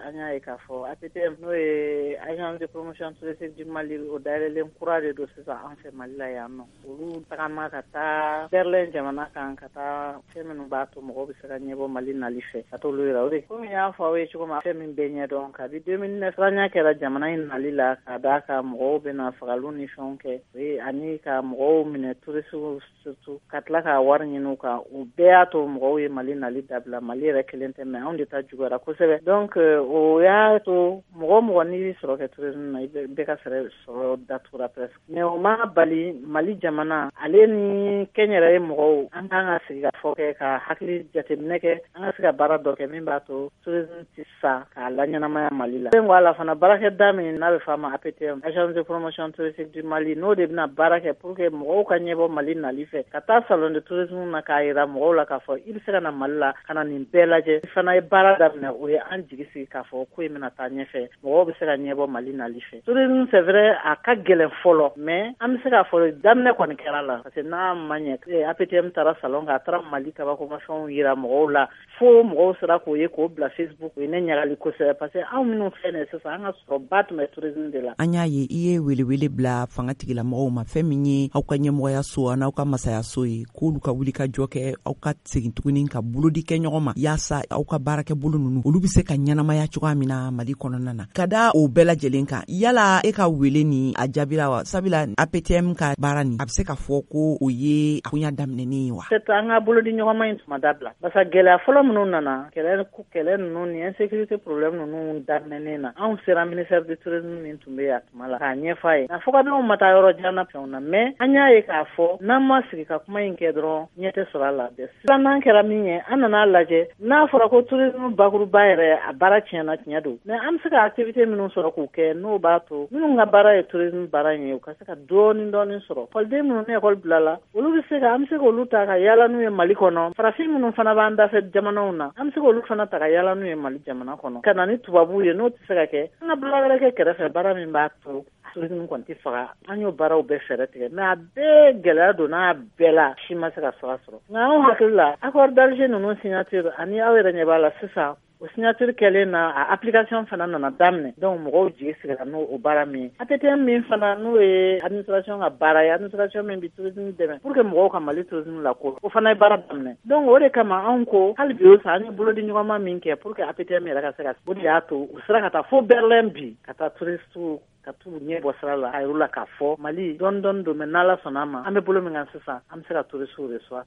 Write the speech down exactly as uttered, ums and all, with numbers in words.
an y'a ye k'a fɔ A P T M n'o ye agence de promotion touristique du Mali o dayɛlɛlen kura de don sisan an fɛ Mali la yan nɔ olu tagama ka taa Berlin jamana kan ka taa fɛn minnu b'a to mɔgɔw bɛ se ka ɲɛbɔ Mali nali fɛ ka t'olu yira o de komi y'a fɔ aw ye cogo min fɛn min bɛ ɲɛdɔn kabi deux mille neuf siranya kɛra jamana in nali la ka d'a kan mɔgɔw bɛna fagaliw ni fɛnw kɛ o ye ani ka mɔgɔw minɛ tourisiw surtout ka tila ka wari ɲini u kan o bɛɛ y'a to mɔgɔw ye Mali nali dabila Mali yɛrɛ kelen tɛ mɛ anw de ta juguyara kosɛbɛ donc o y'a to mɔgɔ mɔgɔ n'i bɛ sɔrɔ kɛ tourisme na i bɛ ka sɔrɔ datugura presque mais o ma bali Mali jamana ale ni kɛnyɛrɛye mɔgɔw an kan ka sigi ka fɔ kɛ ka hakili jateminɛ kɛ an ka se ka baara dɔ kɛ min b'a to tourisme tɛ sa k'a laɲɛnamaya Mali la. Ko a la fana baarakɛda min n'a bɛ f'a ma A P T M agence de promotion touristique du Mali n'o de bɛna baara kɛ pour que mɔgɔw ka ɲɛbɔ Mali nali fɛ ka taa salon de tourisme na k'a jira mɔgɔw la k'a fɔ i bɛ se ka na Mali la ka na nin bɛɛ lajɛ fana ye baara daminɛ o ye an jigi sigi k'a fɔ ko in bɛna taa ɲɛfɛ mɔgɔw bɛ se ka ɲɛbɔ Mali nali fɛ. Tourisme c'est vrai a ka gɛlɛn fɔlɔ mais an bɛ se k'a fɔ daminɛ kɔni kɛra la parce que n'a ma ɲɛ A P T M taara salon kan a taara Mali kabakomafɛnw yira mɔgɔw la fo mɔgɔw sera k'o ye k'o bila Facebook o ye ne ɲagali kosɛbɛ parce que anw minnu filɛ nin ye sisan an ka sɔrɔba tun bɛ tourisme de la. An y'a ye i ye welewele bila fanga tigilamɔgɔw ma fɛn min ye aw ka ɲɛmɔgɔya so a n'aw ka masaya so ye k'olu ka wuli ka jɔ kɛ aw ka segin tuguni ka bolodi kɛ ɲɔgɔn ma yaasa aw ka baarakɛ bolo ninnu olu bɛ se ka ɲɛnamaya cogoya min na Mali kɔnɔna na ka da o bɛɛ lajɛlen kan yala e ka wele ni a jaabira wa sabula A P T M ka baara ni a bɛ se ka fɔ ko o ye a kunya daminɛnen ye wa. C'est an ka bolodi ɲɔgɔnma in tuma dabila parce que gɛlɛya fɔlɔ minnu nana kɛlɛ kɛlɛ ninnu ni insécurité problème ninnu daminɛnen na anw sera ministère du tourisme min tun bɛ yen a tuma la k'a ɲɛf'a ye a fɔ ka d'anw ma taa yɔrɔ jan na fɛnw na mais an y'a ye k'a fɔ n'an ma sigi ka kuma in kɛ dɔrɔn ɲɛ tɛ sɔrɔ a la bɛɛ sisan n'an kɛra min ye an nana lajɛ n'a fɔra ko tourisme bakuruba yɛrɛ a baara tiɲɛna tiɲɛ don mais an bɛ se ka activité minnu sɔrɔ k'u kɛ n'o b'a to minnu ka baara ye tourisme baara in ye u ka se ka dɔɔni dɔɔni sɔrɔ ekɔliden minnu ni ekɔli bila la olu bɛ se ka an bɛ se k'olu ta ka yaala n'u ye Mali kɔnɔ farafin minnu fana b'an dafɛ jamanaw na an bɛ se k'olu fana ta ka yaala n'u ye Mali jamana kɔnɔ ka na ni tubabuw ye n'o tɛ se ka kɛ an ka baara wɛrɛ kɛ kɛrɛfɛ baara min b'a to tourisme kɔni tɛ faga an y'o baaraw bɛɛ fɛɛrɛ tigɛ mais a bɛɛ gɛlɛya don n'a bɛɛ la si ma se ka sɔrɔ a sɔrɔ nka anw hakili la accord d'Alger ninnu signature ani aw yɛrɛ ɲɛ b'a la sisan o signature kɛlen na a application fana nana daminɛ donc mɔgɔw jigi sigira n'o o baara min ye A P T M min fana n'o ye administration ka baara ye administration min bɛ tourisme dɛmɛ pour que mɔgɔw ka Mali tourisme lakoro o fana ye baara daminɛ donc o de kama anw ko hali bi o sa an ye bolodi ɲɔgɔnma min kɛ pour que A P T M yɛrɛ ka se ka o de y'a to u sera ka taa fo Berlin bi ka taa touristiw ka t'u ɲɛ bɔ sira la a yɛrɛ la k'a fɔ Mali dɔɔni dɔɔni don mais n'Ala sɔnna a ma an bɛ bolo min kan sisan an bɛ se ka touristiw reçoit